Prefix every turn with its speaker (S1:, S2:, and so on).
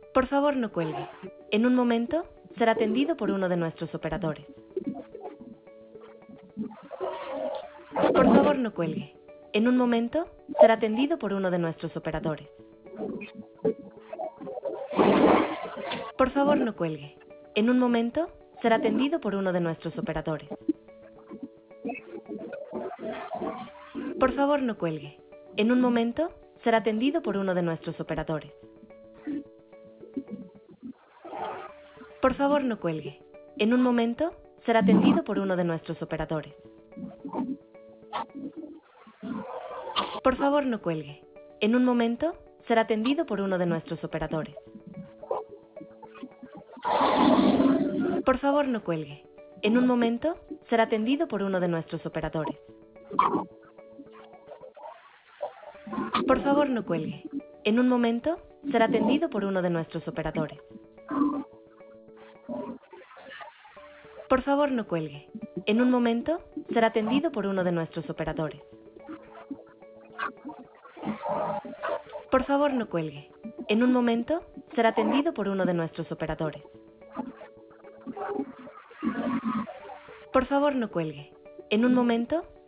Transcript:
S1: Por favor, no cuelgue. En un momento será atendido por uno de nuestros operadores. Por favor, no cuelgue. En un momento será atendido por uno de nuestros operadores. Por favor, no cuelgue. En un momento será atendido por uno de nuestros operadores. Por favor, no cuelgue. En un momento será atendido por uno de nuestros operadores. Por favor, no cuelgue. En un momento será atendido por uno de nuestros operadores. Por favor, no cuelgue. En un momento será atendido por uno de nuestros operadores. Por favor, no cuelgue. En un momento será atendido por uno de nuestros operadores. Por favor, no cuelgue. En un momento será atendido por uno de nuestros operadores. Por favor, no cuelgue. En un momento será atendido por uno de nuestros operadores. Por favor, no cuelgue. En un momento será atendido por uno de nuestros operadores. Por favor, no cuelgue. En un momento